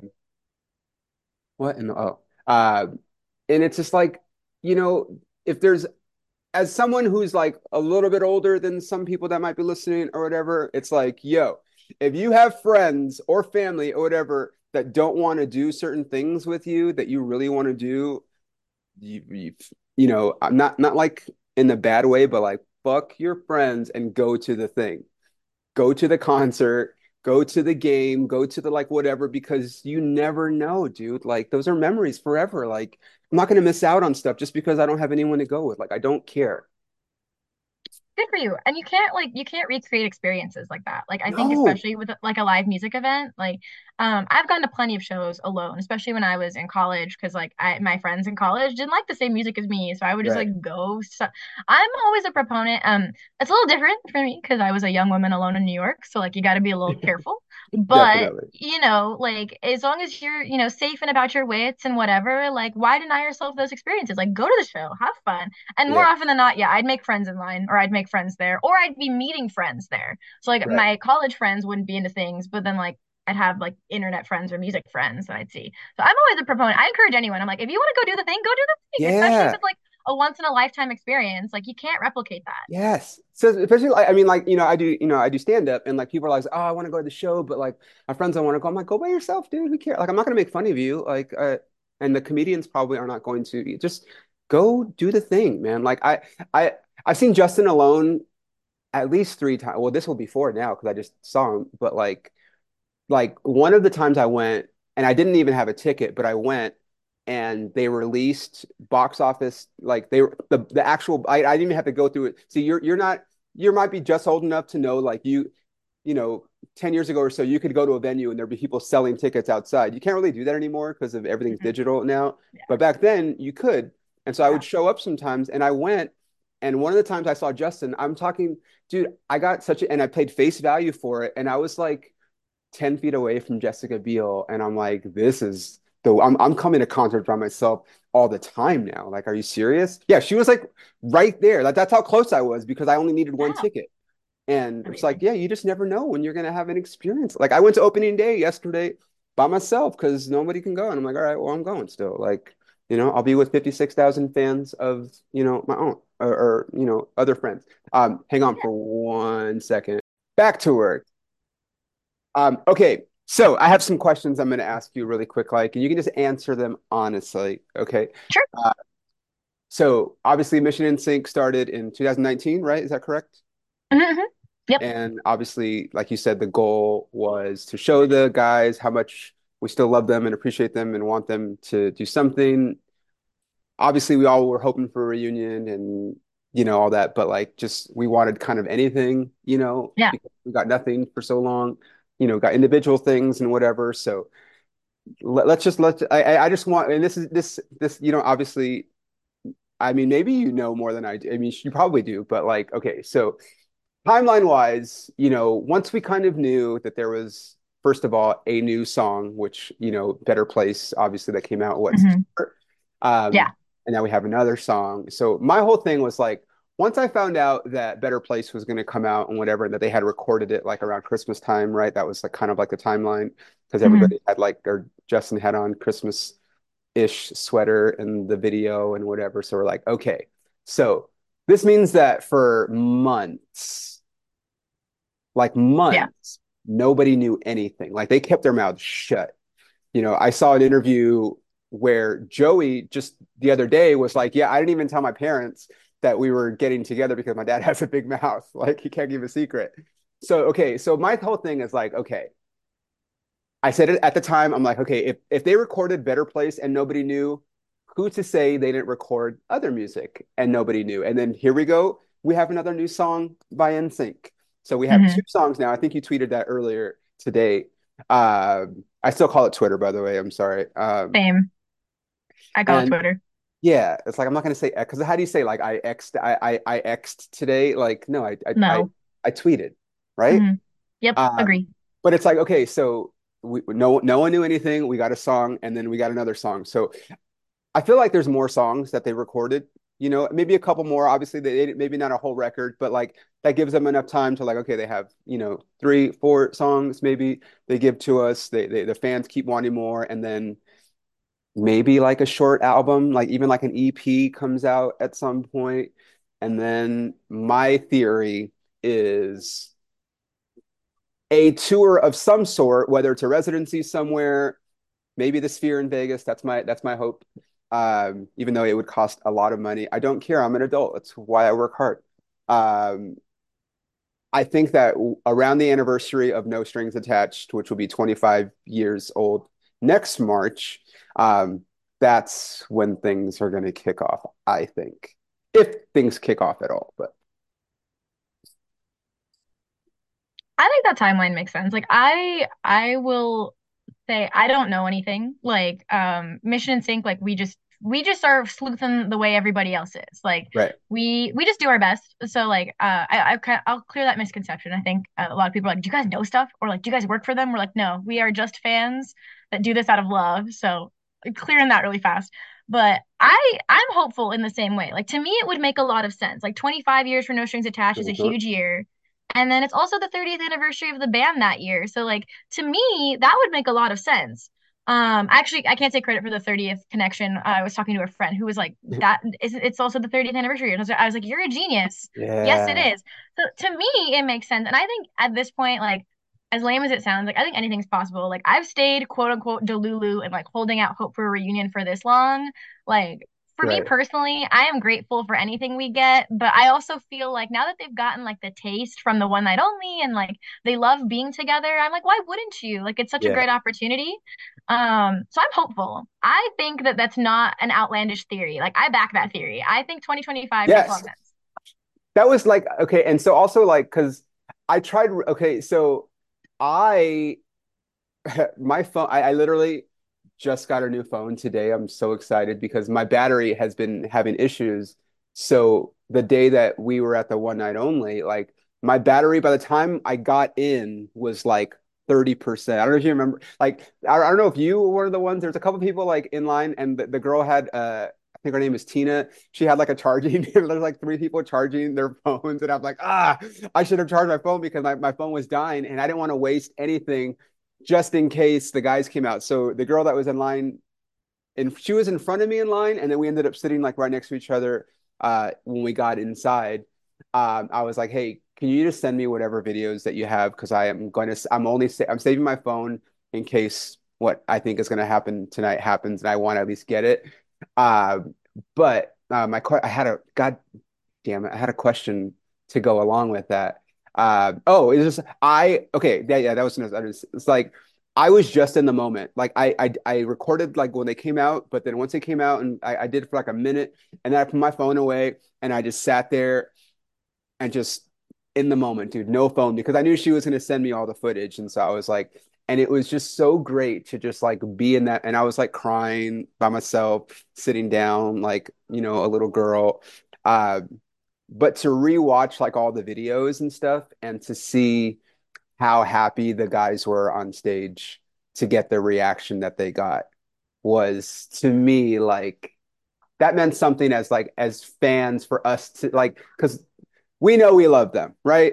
what in the oh. And it's just like, you know, if there's as someone who's like a little bit older than some people that might be listening or whatever, it's like, yo, if you have friends or family or whatever that don't want to do certain things with you that you really want to do, you I'm not like in the bad way, but like fuck your friends and go to the thing, go to the concert, go to the game, go to the like whatever, because you never know, dude. Like those are memories forever. Like I'm not gonna miss out on stuff just because I don't have anyone to go with. Like I don't care. Good for you. And you can't recreate experiences like that. Like I think No. especially with like a live music event, like I've gone to plenty of shows alone, especially when I was in college because like my friends in college didn't like the same music as me, so I would just Right. like go I'm always a proponent. It's a little different for me because I was a young woman alone in New York, so like you got to be a little careful. But Definitely. like as long as you're, safe and about your wits and whatever, like why deny yourself those experiences? Like go to the show, have fun. And more Yeah. often than not, yeah, I'd make friends in line or I'd make friends there or I'd be meeting friends there. So like Right. my college friends wouldn't be into things, but then like I'd have like internet friends or music friends that I'd see. So I'm always a proponent. I encourage anyone. I'm like, if you want to go do the thing, go do the thing, especially if Yeah. it's like a once in a lifetime experience. Like you can't replicate that. Yes. So especially like I mean like I do stand up and like people are like oh I want to go to the show but like my friends don't want to go. I'm like go by yourself, dude. Who cares? Like I'm not gonna make fun of you. Like and the comedians probably are not going to just go do the thing, man. Like I I've seen Justin alone at least 3 times. Well, this will be four now because I just saw him. But like one of the times I went and I didn't even have a ticket, but I went and they released box office like they were the actual I didn't even have to go through it. See, you're not you might be just old enough to know like you know 10 years ago or so you could go to a venue and there'd be people selling tickets outside. You can't really do that anymore because of everything's Mhm. digital now. Yeah. But back then you could. And so I Yeah. would show up sometimes and I went and one of the times I saw Justin, I'm talking, dude, I got such a and I paid face value for it and I was like 10 feet away from Jessica Biel. And I'm like, this is I'm coming to concerts by myself all the time now. Like, are you serious? Yeah, she was like right there. Like, that's how close I was because I only needed one Wow. ticket. And it's like, Amazing. yeah, you just never know when you're gonna have an experience. Like I went to opening day yesterday by myself because nobody can go. And I'm like, all right, well, I'm going still. Like, I'll be with 56,000 fans of, my own or other friends. Hang on for 1 second. Back to work. Okay, so I have some questions I'm going to ask you really quick, like, and you can just answer them honestly. Okay. Sure. Uh, so obviously, Mission in Sync started in 2019, right? Is that correct? Hmm. Yep. And obviously, like you said, the goal was to show the guys how much we still love them and appreciate them and want them to do something. Obviously, we all were hoping for a reunion and all that, but like just we wanted kind of anything, Yeah. because we got nothing for so long, got individual things and whatever. So let's just let I just want and this obviously I mean maybe more than I do. I mean you probably do, but like okay, so timeline wise, once we kind of knew that there was first of all a new song, which Better Place, obviously that came out what Hmm. September, um, Yeah. and now we have another song. So my whole thing was like, once I found out that Better Place was going to come out and whatever, and that they had recorded it like around Christmas time, right? That was like kind of like the timeline because Hmm. everybody had like or Justin had on Christmas-ish sweater in the video and whatever. So we're like, okay, so this means that for months like Yeah. months, nobody knew anything. Like they kept their mouths shut. I saw an interview where Joey just the other day was like, "Yeah, I didn't even tell my parents that we were getting together because my dad has a big mouth. Like he can't give a secret." So okay, so my whole thing is like, okay, I said it at the time. I'm like, okay, if they recorded Better Place and nobody knew, who to say they didn't record other music and nobody knew? And then here we go. We have another new song by NSYNC. So we have two Hmm. songs now. I think you tweeted that earlier today. I still call it Twitter, by the way. I'm sorry. Same. I call it And Twitter. yeah, it's like I'm not gonna say because how do you say like I xed today? Like no, No. I tweeted, right? Hmm. Yep. Um, Agree. but it's like, okay, so no one knew anything. We got a song and then we got another song. So I feel like there's more songs that they recorded, maybe a couple more. Obviously, they maybe not a whole record, but like that gives them enough time to like, okay, they have, 3, 4 songs maybe they give to us. The fans keep wanting more. And then maybe like a short album, like even like an EP comes out at some point. And then my theory is a tour of some sort, whether it's a residency somewhere, maybe the Sphere in Vegas. That's my hope. Even though it would cost a lot of money, I don't care. I'm an adult. That's why I work hard. Um, I think that around the anniversary of No Strings Attached, which will be 25 years old next March, um, that's when things are going to kick off. I think if things kick off at all, but I think that timeline makes sense. Like I will say I don't know anything. Like Mission in Sync, like we just are sleuthing the way everybody else is. Like right. we just do our best. So like I'll clear that misconception. I think a lot of people are like, do you guys know stuff? Or like, do you guys work for them? We're like, no, we are just fans that do this out of love. So clearing that really fast. But I'm hopeful in the same way. Like to me, it would make a lot of sense. Like 25 years for No Strings Attached is a Uh-huh. huge year. And then it's also the 30th anniversary of the band that year. So like to me, that would make a lot of sense. Actually, I can't take credit for the 30th connection. I was talking to a friend who was like, "That is, it's also the 30th anniversary." And I was like, "You're a genius." Yes, it Yeah. is. So to me, it makes sense. And I think at this point, like, as lame as it sounds, like I think anything's possible. Like I've stayed quote unquote Delulu and like holding out hope for a reunion for this long. Like for me Right. personally, I am grateful for anything we get, but I also feel like now that they've gotten like the taste from the one night only and like they love being together, I'm like, why wouldn't you? Like it's such a Yeah. great opportunity. So I'm hopeful. I think that that's not an outlandish theory. Like I back that theory. I think 2025 makes a lot Yes. of sense. That was like okay, and so also like because I tried okay, so I my phone I literally just got a new phone today. I'm so excited because my battery has been having issues. So the day that we were at the one night only, like my battery by the time I got in was like 30%. I don't know if you remember. Like I don't know if you were one of the ones. There's a couple people like in line and the girl had I think her name is Tina. She had like a charging. There's like three people charging their phones, and I'm like, I should have charged my phone because my phone was dying, and I didn't want to waste anything just in case the guys came out. So the girl that was in line, and she was in front of me in line, and then we ended up sitting like right next to each other when we got inside. I was like, "Hey, can you just send me whatever videos that you have? Because I'm saving my phone in case what I think is going to happen tonight happens, and I want to at least get it." Uh, but I had a god damn it, I had a question to go along with that. It's just yeah, that was it's like I was just in the moment. Like I recorded like when they came out, but then once they came out and I did it for like a minute, and then I put my phone away and I just sat there and just in the moment, dude, no phone because I knew she was gonna send me all the footage, and so I was like, and it was just so great to just like be in that, and I was like crying by myself, sitting down, like a little girl. Uh, but to rewatch like all the videos and stuff and to see how happy the guys were on stage to get the reaction that they got was to me like that meant something as like as fans for us to like because we know we love them, right?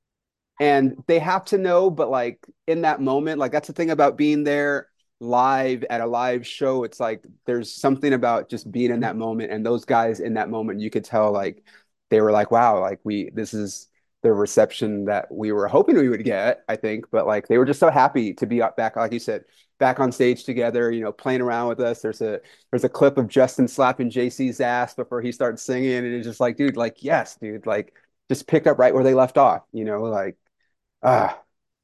And they have to know, but like in that moment, like that's the thing about being there live at a live show. It's like there's something about just being in that moment, and those guys in that moment, you could tell like they were like, wow, like this is the reception that we were hoping we would get, I think. But like they were just so happy to be up back, like you said, back on stage together, playing around with us. There's a clip of Justin slapping JC's ass before he starts singing, and it's just like, dude, like yes, dude, like just pick up right where they left off, like ah,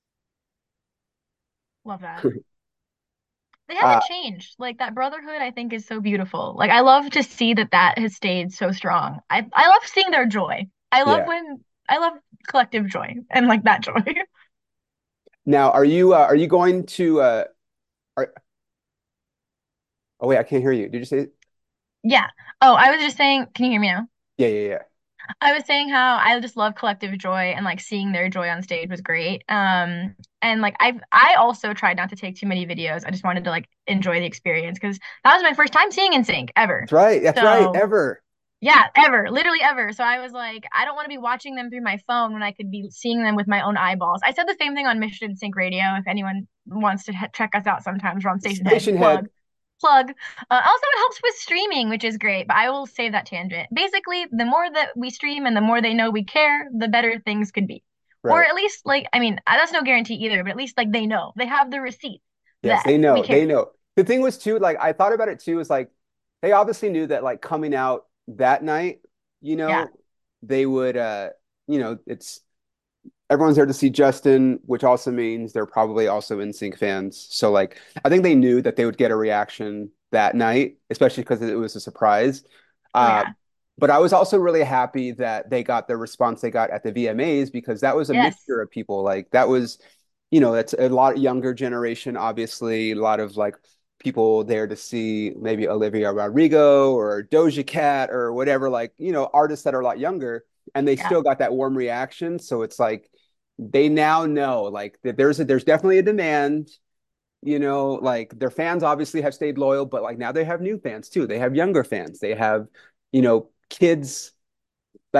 Love that. They uh, haven't changed. Like that brotherhood, I think, is so beautiful. Like I love to see that that has stayed so strong. I love seeing their joy. yeah. I love collective joy and like that joy. Now, are you going to are, oh wait, I can't hear you. Did you say Yeah. Oh, I was just saying, can you hear me now? yeah, yeah, yeah. I was saying how I just love collective joy and like seeing their joy on stage was great. And like I also tried not to take too many videos. I just wanted to like enjoy the experience because that was my first time seeing NSYNC ever. That's right. That's right. So Ever. yeah, ever, literally ever. So I was like, I don't want to be watching them through my phone when I could be seeing them with my own eyeballs. I said the same thing on Mission Sync Radio. If anyone wants to check us out, sometimes we're on Station Head. Station head. Plug. Also, it helps with streaming, which is great. But I will save that tangent. Basically, the more that we stream and the more they know we care, the better things could be. Or Right. at least, like, I mean, that's no guarantee either. But at least, like, they know they have the receipt Yes, that they we know. They care. know. The thing was too, like I thought about it too, is like they obviously knew that like coming out that night, you Yeah. know, they would it's everyone's there to see Justin, which also means they're probably also NSYNC fans. So like I think they knew that they would get a reaction that night, especially because it was a surprise. Oh Uh, yeah. but I was also really happy that they got the response they got at the VMAs because that was a Yes. mixture of people. Like that was, that's a lot younger generation, obviously, a lot of like people there to see maybe Olivia Rodrigo or Doja Cat or whatever, like, artists that are a lot younger and they Yeah. still got that warm reaction. So it's like they now know like that there's definitely a demand, like their fans obviously have stayed loyal, but like now they have new fans too. They have younger fans. They have, kids like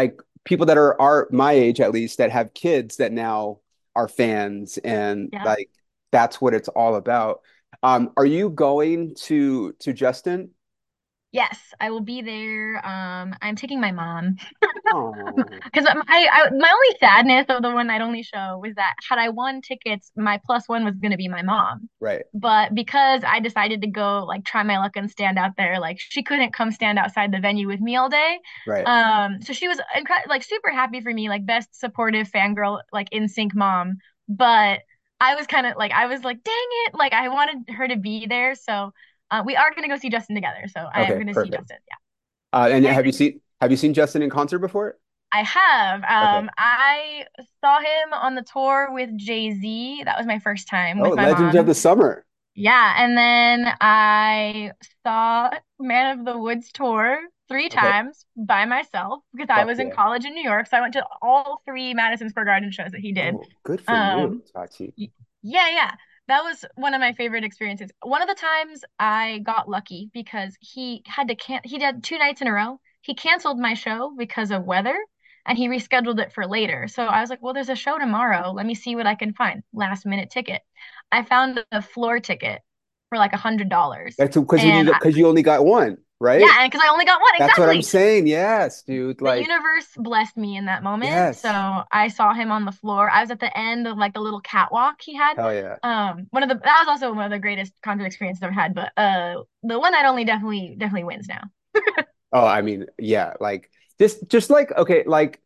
people that are my age at least that have kids that now are fans, and Yeah. like that's what it's all about. Are you going to Justin? Yes, I will be there. I'm taking my mom. Oh, Because my only sadness of the one night only show was that had I won tickets, my plus one was going to be my mom. right, But because I decided to go like try my luck and stand out there, like she couldn't come stand outside the venue with me all day. right. So she was like super happy for me, like best supportive fangirl, like in sync mom. But I was kind of like I was like, dang it, like I wanted her to be there. So we are gonna go see Justin together. So I am Okay, gonna see perfect. Justin. And Yeah. have you seen Justin in concert before? I have. Okay. I saw him on the tour with Jay-Z. That was my first time Oh, with my Legends of mom. the Summer. Yeah, and then I saw Man of the Woods tour three Okay. times by myself because I Fuck was in yeah. college in New York. So I went to all three Madison Square Garden shows that he did. Oh, good for you, Um, Tati. yeah, yeah. That was one of my favorite experiences. One of the times I got lucky because he did 2 nights in a row. He canceled my show because of weather and he rescheduled it for later. So I was like, well, there's a show tomorrow. Let me see what I can find. Last minute ticket. I found a floor ticket for like $100. That's because And you only got one, right? yeah, and because I only got one, That's what I'm exactly. saying. Yes, dude. The Like, universe blessed me in that moment. So yes. I saw him on the floor. I was at the end of like the little catwalk he had. Hell yeah. One of the that was also one of the greatest concert experiences I've had. But the one night only definitely wins now. Oh, I mean, yeah, like just like okay, like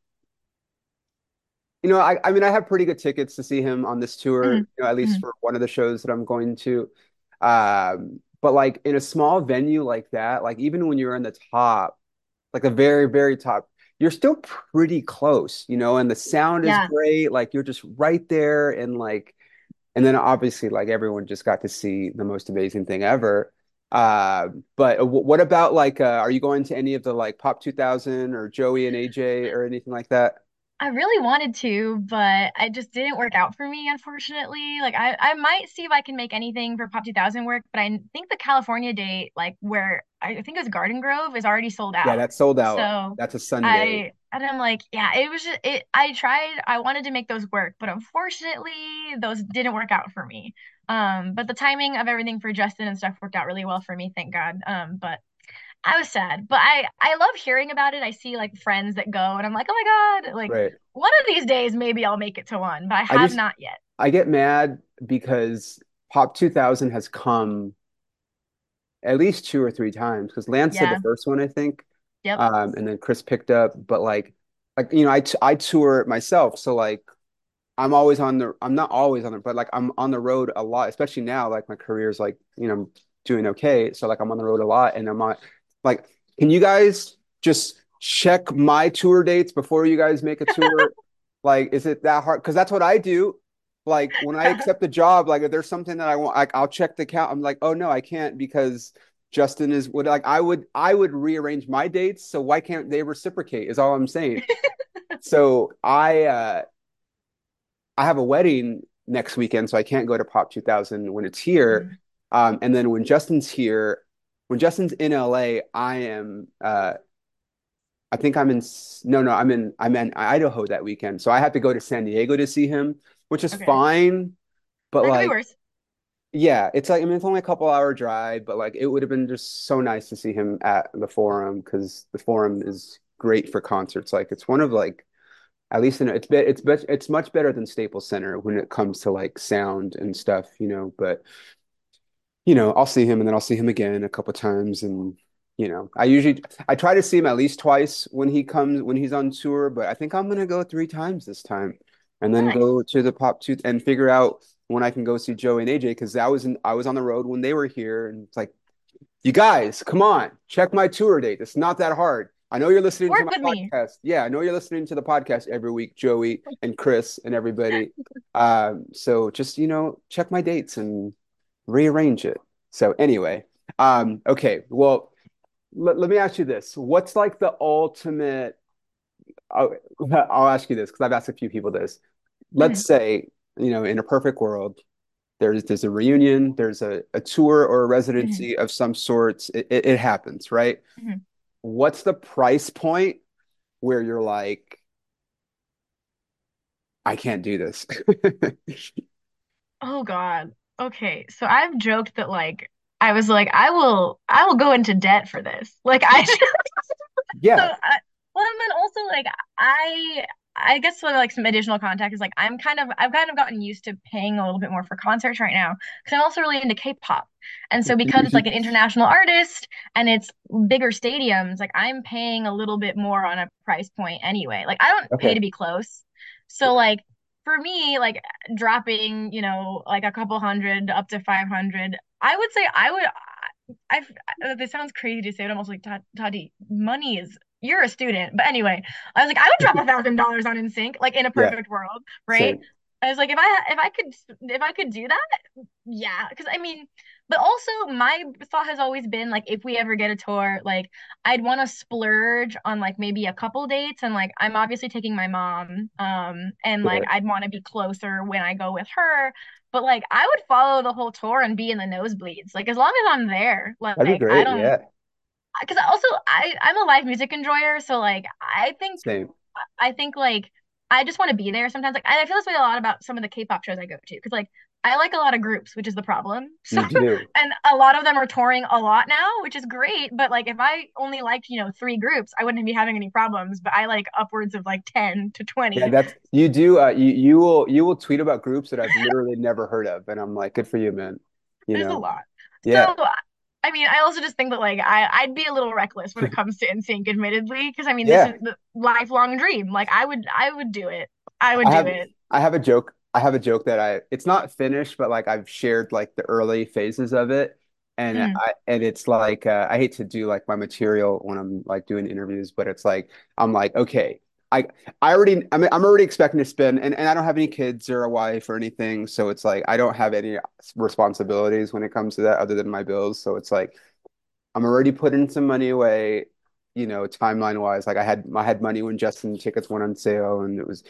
I mean I have pretty good tickets to see him on this tour, Mhm, at least mhm. for one of the shows that I'm going to. But like in a small venue like that, like even when you're in the top, like the very, very top, you're still pretty close, and the sound is Yeah, great. Like you're just right there and then obviously like everyone just got to see the most amazing thing ever. But what about like are you going to any of the like Pop 2000 or Joey and AJ or anything like that? I really wanted to, but it just didn't work out for me, unfortunately. Like I might see if I can make anything for Pop 2000 work, but I think the California date, like where I think it was Garden Grove, is already sold Yeah, out. that's sold out. So That's a Sunday. and I'm like, yeah, it was just it. I tried. I wanted to make those work, but unfortunately, those didn't work out for me. But the timing of everything for Justin and stuff worked out really well for me, thank God. But I was sad, but I love hearing about it. I see like friends that go, and I'm like, oh my God, like Right. one of these days maybe I'll make it to one, but I I have just not yet. I get mad because Pop 2000 has come at least two or three times because Lance did the Yeah. first one, I think, Yep. and then Chris picked up. But I tour myself, so like I'm not always on the, but like I'm on the road a lot, especially now. Like my career's like doing okay, so like I'm on the road a lot, and I'm not like, can you guys just check my tour dates before you guys make a tour? Like, is it that hard? Because that's what I do. Like when I accept a job, like if there's something that I want, like I'll check the count. I'm like, oh no, I can't because Justin is would like I would rearrange my dates. So why can't they reciprocate? Is all I'm saying. So I have a wedding next weekend, so I can't go to Pop 2000 when it's here. Mhm. And then when Justin's here, when Justin's in LA, I think I'm in no no I'm in Idaho that weekend. So I have to go to San Diego to see him, which is Okay. fine, but That could be like worse. yeah, it's like I mean it's only a couple hour drive, but like it would have been just so nice to see him at the Forum because the Forum is great for concerts. Like it's one of like at least it's much better than Staples Center when it comes to like sound and stuff. But I'll see him and then I'll see him again a couple times, and I try to see him at least twice when he's on tour, but I think I'm gonna go three times this time, and then go Nice. to the Pop Two and figure out when I can go see Joey and AJ because I was on the road when they were here, and it's like you guys, come on, check my tour date. It's not that hard. I know you're listening to Work my with me. podcast. Yeah, I know you're listening to the podcast every week, Joey and Chris and everybody. So just, check my dates and rearrange it. So anyway, okay. Well, let me ask you this. What's like the ultimate? I'll, I'll ask you this because I've asked a few people this. Let's Mhm, say, in a perfect world, there's a reunion, there's a tour or a mhm, residency of some sorts. It happens, right? mhm. What's the price point where you're like, I can't do this. Oh God. Okay. So I've joked that like I was like I will go into debt for this. Like I so Yeah. well and then also like I I guess sort of like some additional context is like I've kind of gotten used to paying a little bit more for concerts right now because I'm also really into K-pop. And so because it's like an international artist and it's bigger stadiums, like I'm paying a little bit more on a price point anyway. Like I don't pay Okay. to be close. So like for me, like dropping, you know, like a couple hundred up to 500, I would say I've, this sounds crazy to say it almost like Tati, money is, you're a student. But anyway, I was like, I would drop $1,000 on NSYNC, like in a Yeah. perfect world, right? Same. I was like, if I could do that, yeah. Because I mean, but also my thought has always been like, if we ever get a tour, like I'd want to splurge on like maybe a couple dates, and like I'm obviously taking my mom, and like Sure. I'd want to be closer when I go with her. But like I would follow the whole tour and be in the nosebleeds. Like as long as I'm there, That'd be like I great. don't, Yeah. because also I'm a live music enjoyer, so like Same. I think like I just want to be there sometimes. Like I feel this way a lot about some of the K-pop shows I go to because like I like a lot of groups, which is the problem. So You do. and a lot of them are touring a lot now, which is great. But like if I only liked, you know, three groups, I wouldn't be having any problems. But I like upwards of like 10 to Yeah, 20. that's you do. You will tweet about groups that I've literally never heard of, and I'm like, good for you, man. You There's a know. lot. Yeah. So I mean, I also just think that like I'd be a little reckless when it comes to NSYNC, admittedly, because I mean this is Yeah. the lifelong dream. Like I would do it. I would I do have it. I have a joke. I have a joke that it's not finished, but like I've shared like the early phases of it. Mm, And it's like I hate to do like my material when I'm like doing interviews, but it's like I'm like, okay, I I'm already expecting to spend and I don't have any kids or a wife or anything. So it's like I don't have any responsibilities when it comes to that other than my bills. So it's like I'm already putting some money away, timeline wise. Like I had money when Justin tickets went on sale, and it was,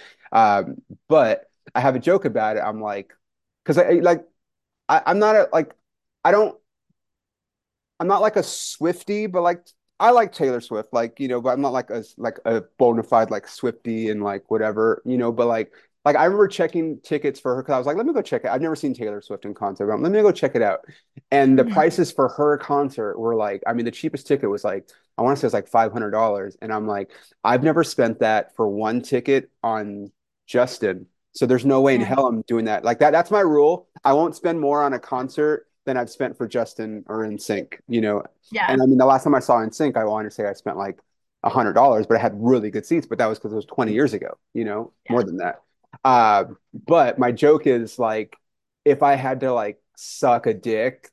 but I have a joke about it. I'm like, because I'm not a like I don't I'm not like a Swiftie, but like I like Taylor Swift, like but I'm not like a bona fide like Swiftie and like whatever, but like I remember checking tickets for her because I was like, let me go check it. I've never seen Taylor Swift in concert, but let me go check it out. And the mhm. prices for her concert were like, I mean, the cheapest ticket was like I want to say it was like $500, and I'm like, I've never spent that for one ticket on Justin. So there's no way in Yeah. hell I'm doing that. Like that's my rule. I won't spend more on a concert than I've spent for Justin or NSYNC. Yeah. And I mean, the last time I saw NSYNC, I wanted to say I spent like $100, but I had really good seats. But that was because it was 20 years ago, Yeah. more than that. Uh, but my joke is like, if I had to like suck a dick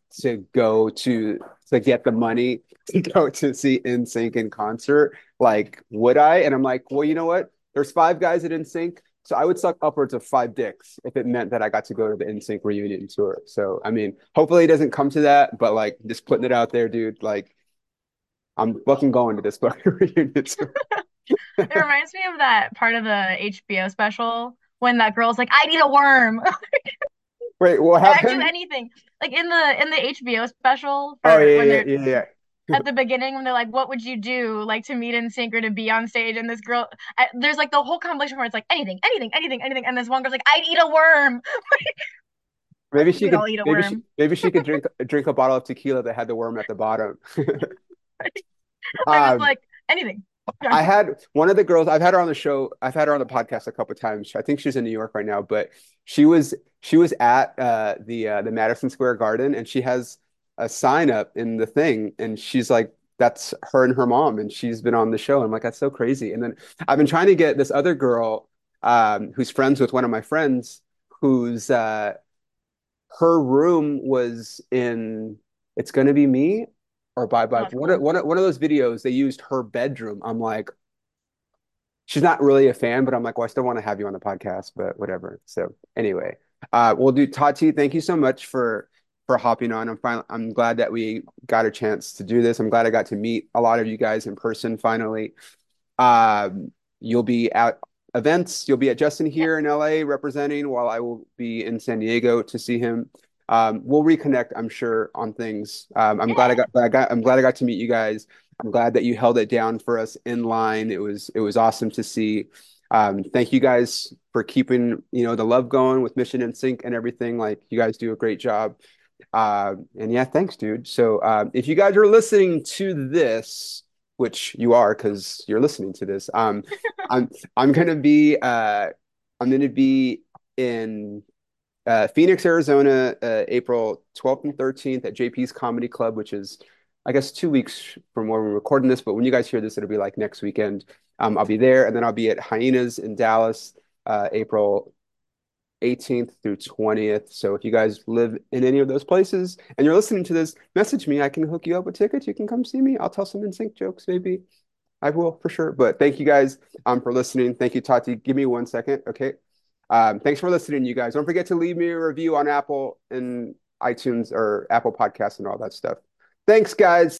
to get the money to go to see NSYNC in concert, like, would I? And I'm like, well, you know what? There's five guys at NSYNC. So I would suck upwards of five dicks if it meant that I got to go to the NSYNC reunion tour. So I mean, hopefully it doesn't come to that, but like just putting it out there, dude. Like I'm fucking going to this fucking reunion tour. It reminds me of that part of the HBO special when that girl's like, I need a worm. Wait, what I'd do happened? anything. Like in the HBO special Oh for when yeah, they're yeah, yeah, yeah. at the beginning when they're like, what would you do like to meet in sync or to be on stage? And this girl, there's like the whole compilation where it's like anything, anything, anything, anything. And this one girl's like, I'd eat a worm. I Maybe think she we'd all could eat a maybe she worm. maybe she could drink a bottle of tequila that had the worm at the bottom. I'm just Um, like, anything. Yeah. I had one of the girls, I've had her on the show, I've had her on the podcast a couple of times. I think she's in New York right now, but she was at the Madison Square Garden, and she has a sign up in the thing, and she's like, that's her and her mom, and she's been on the show. I'm like, that's so crazy. And then I've been trying to get this other girl who's friends with one of my friends, who's her room was in It's Gonna Be Me or Bye Oh, Bye. that's cool. One of those videos, they used her bedroom. I'm like, she's not really a fan, but I'm like, well, I still want to have you on the podcast, but whatever. So anyway, we'll do Tati. Thank you so much for hopping on. I'm glad that we got a chance to do this. I'm glad I got to meet a lot of you guys in person finally. You'll be at events. You'll be at Justin Yeah. here in LA representing, while I will be in San Diego to see him. We'll reconnect, I'm sure, on things. Yeah. I'm glad I got to meet you guys. I'm glad that you held it down for us in line. It was awesome to see. Thank you guys for keeping, the love going with Mission in Sync and everything. Like you guys do a great job. And yeah, thanks, dude. So if you guys are listening to this, which you are because you're listening to this, I'm I'm gonna be in Phoenix, Arizona, April 12th and 13th at JP's Comedy Club, which is, I guess, 2 weeks from where we're recording this. But when you guys hear this, it'll be like next weekend. I'll be there, and then I'll be at Hyenas in Dallas, April 18th through 20th. So if you guys live in any of those places and you're listening to this, message me. I can hook you up with tickets. You can come see me. I'll tell some NSYNC jokes, maybe. I will for sure. But thank you guys for listening. Thank you, Tati. Give me 1 second, okay? Thanks for listening, you guys. Don't forget to leave me a review on Apple and iTunes or Apple Podcasts and all that stuff. Thanks, guys.